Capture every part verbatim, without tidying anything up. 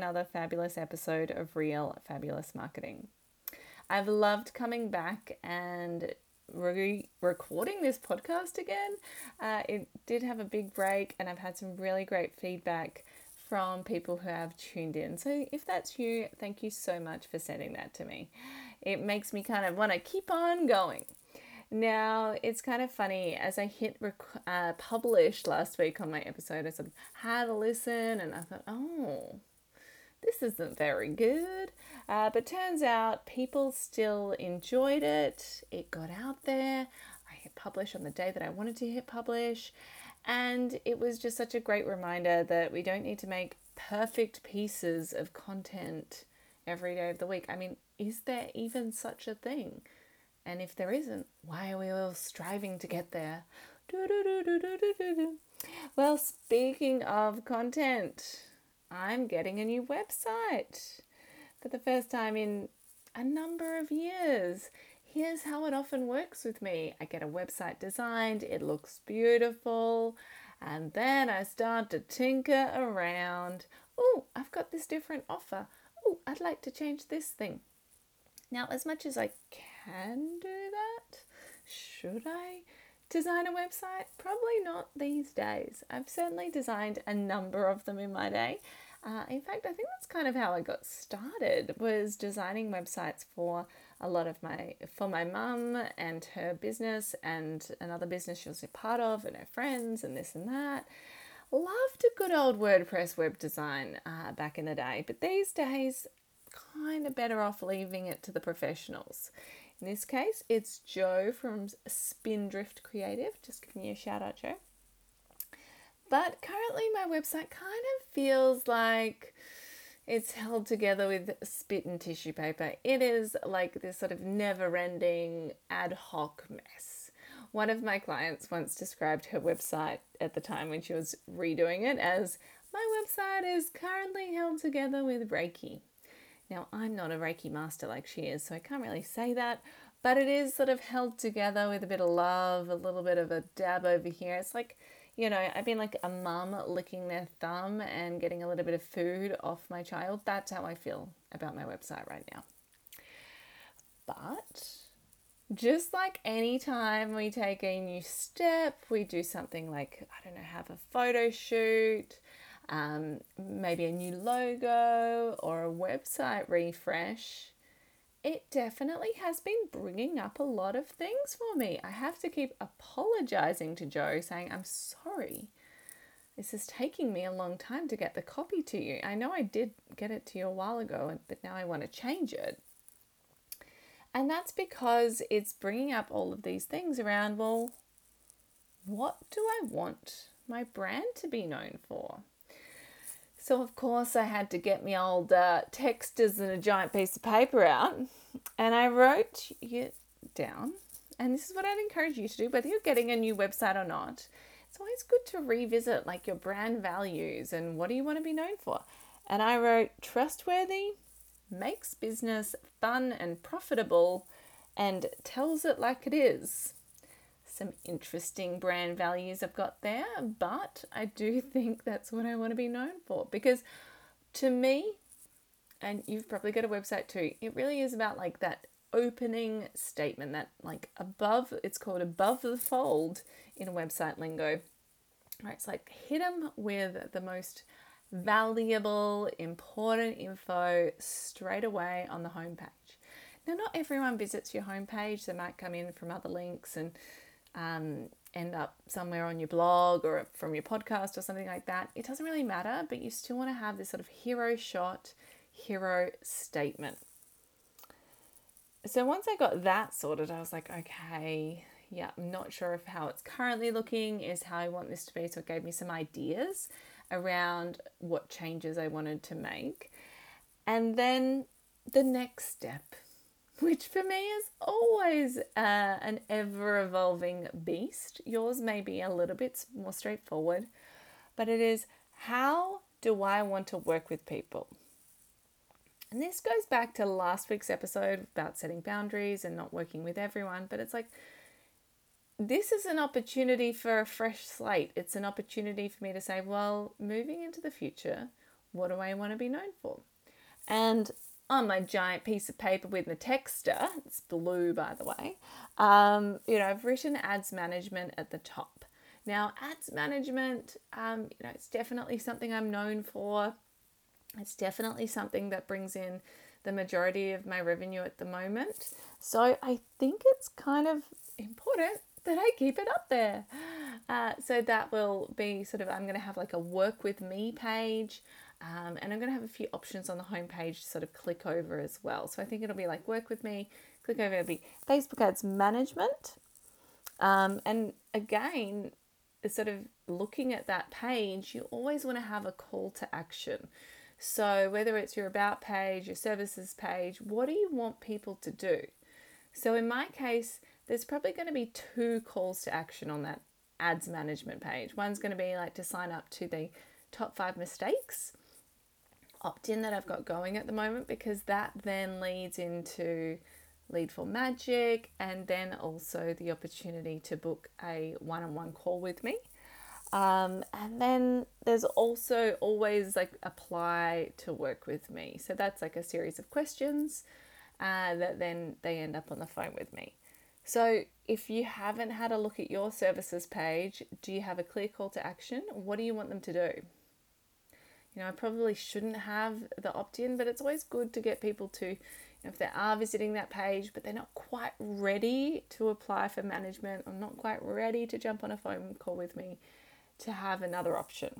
another fabulous episode of Real Fabulous Marketing. I've loved coming back and re- recording this podcast again. Uh, it did have a big break, and I've had some really great feedback from people who have tuned in. So if that's you, thank you so much for sending that to me. It makes me kind of want to keep on going. Now, it's kind of funny, as I hit rec- uh, publish last week on my episode, I sort of had a listen and I thought, oh, this isn't very good. Uh, but turns out people still enjoyed it. It got out there. I hit publish on the day that I wanted to hit publish. And it was just such a great reminder that we don't need to make perfect pieces of content every day of the week. I mean, is there even such a thing? And if there isn't, why are we all striving to get there? Well, speaking of content, I'm getting a new website for the first time in a number of years. Here's how it often works with me. I get a website designed, it looks beautiful, and then I start to tinker around. Oh, I've got this different offer. Oh, I'd like to change this thing. Now, as much as I can do that, should I design a website? Probably not these days. I've certainly designed a number of them in my day. Uh, in fact, I think that's kind of how I got started, was designing websites for a lot of my, for my mum and her business and another business she was a part of and her friends and this and that. Loved a good old WordPress web design uh, back in the day, but these days, kind of better off leaving it to the professionals. In this case, it's Joe from Spindrift Creative. Just giving you a shout out, Joe. But currently my website kind of feels like it's held together with spit and tissue paper. It is like this sort of never-ending ad hoc mess. One of my clients once described her website at the time when she was redoing it as, my website is currently held together with Reiki. Now, I'm not a Reiki master like she is, so I can't really say that, but it is sort of held together with a bit of love, a little bit of a dab over here. It's like, you know, I've been like a mum licking their thumb and getting a little bit of food off my child. That's how I feel about my website right now. But just like any time we take a new step, we do something like, I don't know, have a photo shoot, Um, maybe a new logo or a website refresh, it definitely has been bringing up a lot of things for me. I have to keep apologizing to Joe, saying, I'm sorry. This is taking me a long time to get the copy to you. I know I did get it to you a while ago, but now I want to change it. And that's because it's bringing up all of these things around, well, what do I want my brand to be known for? So, of course, I had to get my old uh, texters and a giant piece of paper out, and I wrote it down. And this is what I'd encourage you to do, whether you're getting a new website or not. It's always good to revisit like your brand values and what do you want to be known for. And I wrote, trustworthy, makes business fun and profitable, and tells it like it is. Some interesting brand values I've got there, but I do think that's what I want to be known for, because to me, and you've probably got a website too, it really is about like that opening statement, that like above, it's called above the fold in website lingo. Right, it's like hit them with the most valuable, important info straight away on the homepage. Now, not everyone visits your homepage. They might come in from other links and Um, end up somewhere on your blog or from your podcast or something like that. It doesn't really matter, but you still want to have this sort of hero shot, hero statement. So once I got that sorted, I was like, okay, yeah, I'm not sure if how it's currently looking is how I want this to be. So it gave me some ideas around what changes I wanted to make. And then the next step, which for me is always uh, an ever-evolving beast. Yours may be a little bit more straightforward, but it is, how do I want to work with people? And this goes back to last week's episode about setting boundaries and not working with everyone, but it's like, this is an opportunity for a fresh slate. It's an opportunity for me to say, well, moving into the future, What do I want to be known for? And on my giant piece of paper with my texter, it's blue by the way, um, you know, I've written ads management at the top. Now, ads management, um, you know, it's definitely something I'm known for. It's definitely something that brings in the majority of my revenue at the moment. So I think it's kind of important that I keep it up there. Uh, so that will be sort of, I'm going to have like a work with me page. Um, and I'm going to have a few options on the homepage to sort of click over as well. So I think it'll be like work with me, click over, it'll be Facebook ads management. Um, and again, sort of looking at that page, you always want to have a call to action. So whether it's your about page, your services page, what do you want people to do? So in my case, there's probably going to be two calls to action on that ads management page. One's going to be like to sign up to the top five mistakes opt-in that I've got going at the moment, because that then leads into Lead for Magic, and then also the opportunity to book a one-on-one call with me. Um, and then there's also always like apply to work with me. So that's like a series of questions uh, that then they end up on the phone with me. So if you haven't had a look at your services page, do you have a clear call to action? What do you want them to do? You know, I probably shouldn't have the opt-in, but it's always good to get people to, you know, if they are visiting that page, but they're not quite ready to apply for management or not quite ready to jump on a phone call with me, to have another option.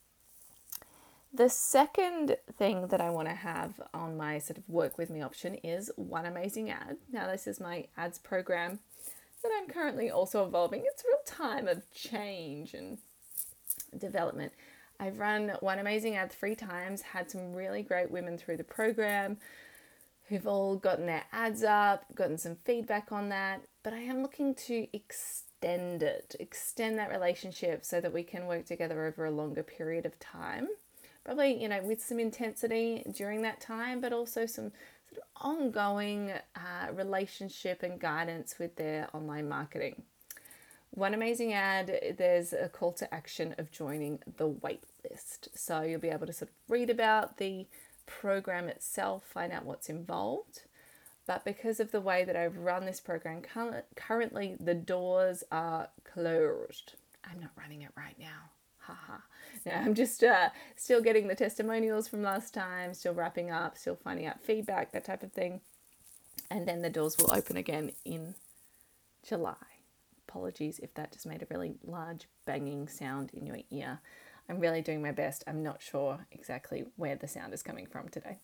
The second thing that I want to have on my sort of work with me option is One Amazing Ad. Now, this is my ads program that I'm currently also evolving. It's a real time of change and development. I've run One Amazing Ad three times, had some really great women through the program who've all gotten their ads up, gotten some feedback on that, but I am looking to extend it, extend that relationship so that we can work together over a longer period of time. Probably, you know, with some intensity during that time, but also some sort of ongoing uh, relationship and guidance with their online marketing. One Amazing Ad, there's a call to action of joining the wait list. So you'll be able to sort of read about the program itself, find out what's involved. But because of the way that I've run this program, currently the doors are closed. I'm not running it right now. Haha. Now I'm just uh, still getting the testimonials from last time, still wrapping up, still finding out feedback, that type of thing. And then the doors will open again in July. Apologies if that just made a really large banging sound in your ear. I'm really doing my best. I'm not sure exactly where the sound is coming from today.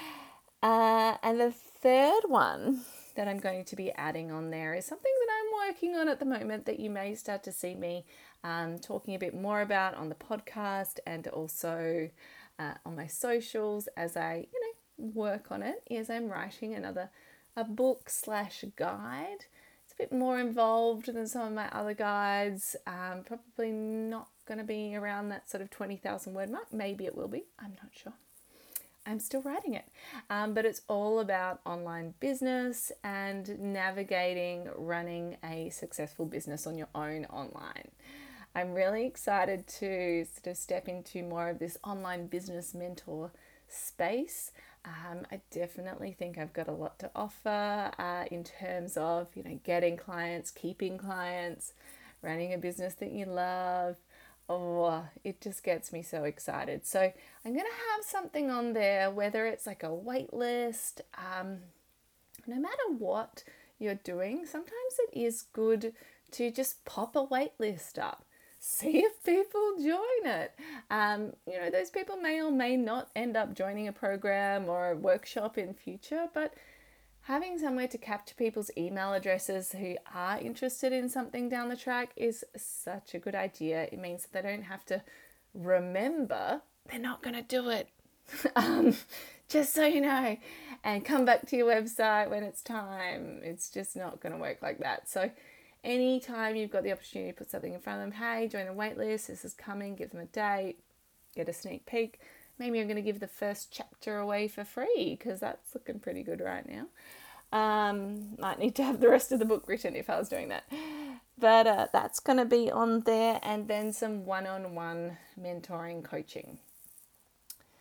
Uh, and the third one that I'm going to be adding on there is something that I'm working on at the moment that you may start to see me um, talking a bit more about on the podcast and also uh, on my socials as I, you know, work on it, is I'm writing another a book slash guide. It's a bit more involved than some of my other guides. Um, probably not going to be around that sort of twenty thousand word mark. Maybe it will be. I'm not sure. I'm still writing it. Um, but it's all about online business and navigating running a successful business on your own online. I'm really excited to sort of step into more of this online business mentor space. Um, I definitely think I've got a lot to offer uh, in terms of, you know, getting clients, keeping clients, running a business that you love. Oh, it just gets me so excited. So I'm going to have something on there, whether it's like a wait list, um, no matter what you're doing, sometimes it is good to just pop a wait list up. See if people join it. Um, you know, those people may or may not end up joining a program or a workshop in future, but having somewhere to capture people's email addresses who are interested in something down the track is such a good idea. It means that they don't have to remember they're not going to do it. um, just so you know, and come back to your website when it's time. It's just not going to work like that. So anytime you've got the opportunity to put something in front of them, hey, join a wait list, this is coming, give them a date, get a sneak peek. Maybe I'm going to give the first chapter away for free because that's looking pretty good right now. Um, might need to have the rest of the book written if I was doing that. But uh, that's going to be on there, and then some one-on-one mentoring coaching.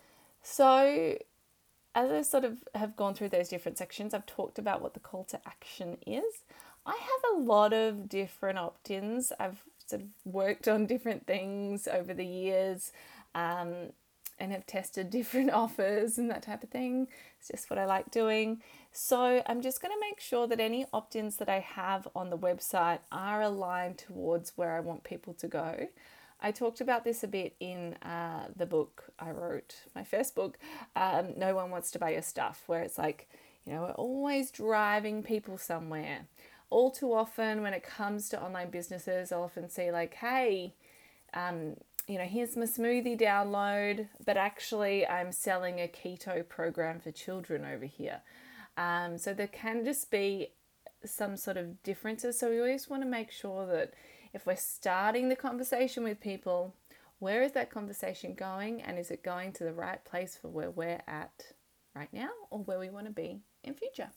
So as I sort of have gone through those different sections, I've talked about what the call to action is. I have a lot of different opt-ins. I've sort of worked on different things over the years, um, and have tested different offers and that type of thing. It's just what I like doing. So I'm just going to make sure that any opt-ins that I have on the website are aligned towards where I want people to go. I talked about this a bit in uh, the book I wrote, my first book, um, No One Wants to Buy Your Stuff, where it's like, you know, we're always driving people somewhere. All too often when it comes to online businesses, I'll often see like, hey, um, you know, here's my smoothie download, but actually I'm selling a keto program for children over here. Um, so there can just be some sort of differences. So we always want to make sure that if we're starting the conversation with people, where is that conversation going, and is it going to the right place for where we're at right now or where we want to be in future?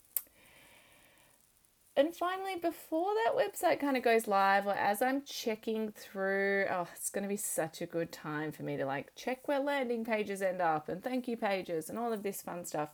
And finally, before that website kind of goes live, or as I'm checking through, oh, it's going to be such a good time for me to like check where landing pages end up and thank you pages and all of this fun stuff.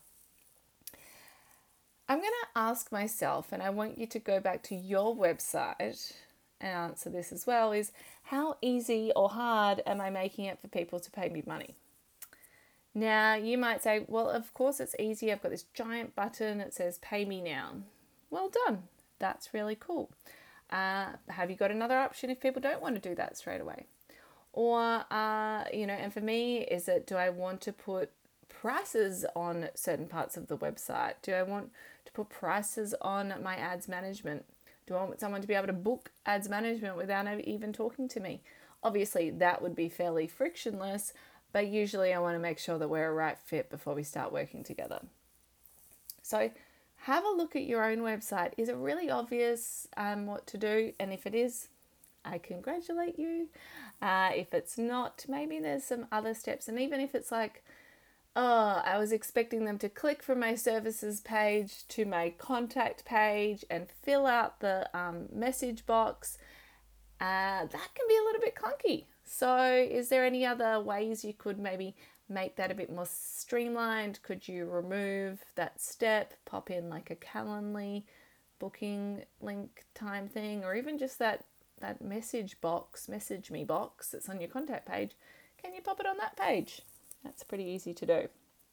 I'm going to ask myself, and I want you to go back to your website and answer this as well, is how easy or hard am I making it for people to pay me money? Now, you might say, well, of course it's easy. I've got this giant button that says pay me now. Well done. That's really cool. Uh, have you got another option if people don't want to do that straight away? Or, uh, you know, and for me, is it, do I want to put prices on certain parts of the website? Do I want to put prices on my ads management? Do I want someone to be able to book ads management without even talking to me? Obviously, that would be fairly frictionless, but usually I want to make sure that we're a right fit before we start working together. So have a look at your own website. Is it really obvious um, what to do? And if it is, I congratulate you. Uh, if it's not, maybe there's some other steps. And even if it's like, oh, I was expecting them to click from my services page to my contact page and fill out the um, message box, uh, that can be a little bit clunky. So is there any other ways you could maybe make that a bit more streamlined? Could you remove that step, pop in like a Calendly booking link time thing, or even just that, that message box, message me box that's on your contact page? Can you pop it on that page? That's pretty easy to do.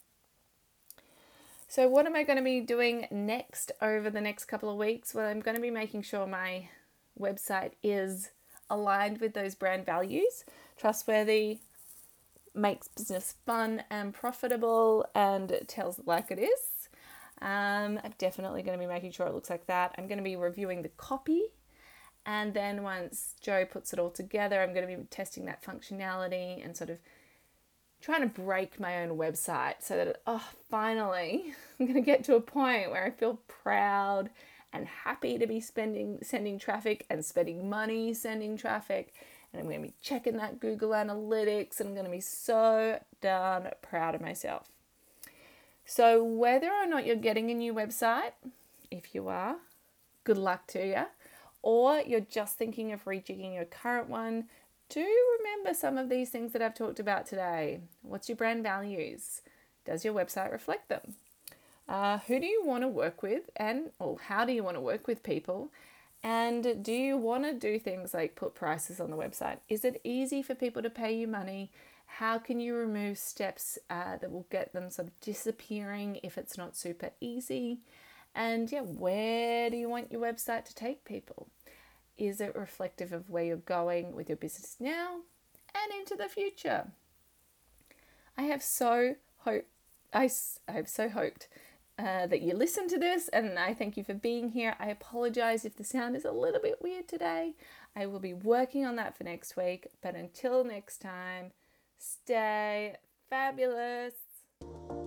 So what am I going to be doing next over the next couple of weeks? Well, I'm going to be making sure my website is aligned with those brand values: trustworthy, makes business fun and profitable, and tells it like it is. Um, I'm definitely going to be making sure it looks like that. I'm going to be reviewing the copy. And then once Joe puts it all together, I'm going to be testing that functionality and sort of trying to break my own website so that, oh, finally, I'm going to get to a point where I feel proud and happy to be spending, sending traffic and spending money sending traffic. And I'm going to be checking that Google Analytics, and I'm going to be so darn proud of myself. So whether or not you're getting a new website, if you are, good luck to you, or you're just thinking of rejigging your current one, do remember some of these things that I've talked about today. What's your brand values? Does your website reflect them? Uh, who do you want to work with, and or how do you want to work with people? And do you want to do things like put prices on the website? Is it easy for people to pay you money? How can you remove steps uh, that will get them sort of disappearing if it's not super easy? And yeah, where do you want your website to take people? Is it reflective of where you're going with your business now and into the future? I have so hope I, I have so hoped uh, that you listen to this, and I thank you for being here. I apologize if the sound is a little bit weird today. I will be working on that for next week, but until next time, stay fabulous.